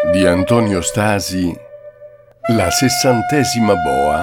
di Antonio Stasi, la 60ª boa.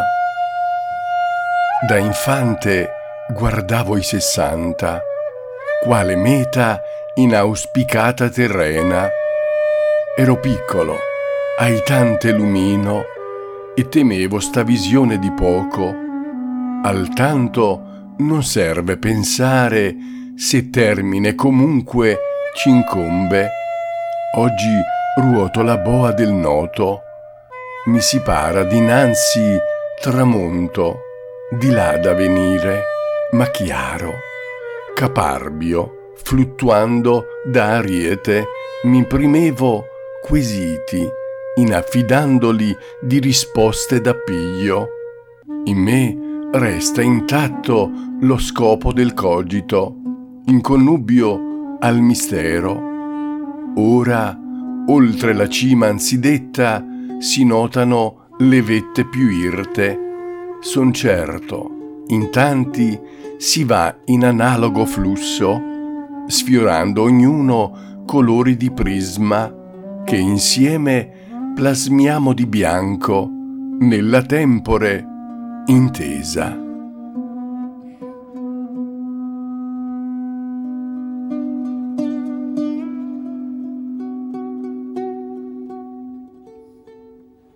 Da infante guardavo i 60, quale meta inauspicata terrena. Ero piccolo, aitante lumino, e temevo sta visione di poco. Al tanto non serve pensare se termine comunque c'incombe. Oggi ruoto la boa del noto, mi si para dinanzi tramonto, di là da venire, ma chiaro, caparbio, fluttuando da ariete, m'imprimevo quesiti, inaffidandoli di risposte d'appiglio. In me resta intatto lo scopo del cogito, in connubio al mistero. Ora, oltre la cima anzidetta, si notano le vette più irte. Son certo, in tanti si va in analogo flusso, sfiorando ognuno colori di prisma, che insieme plasmiamo di bianco nella tempore intesa.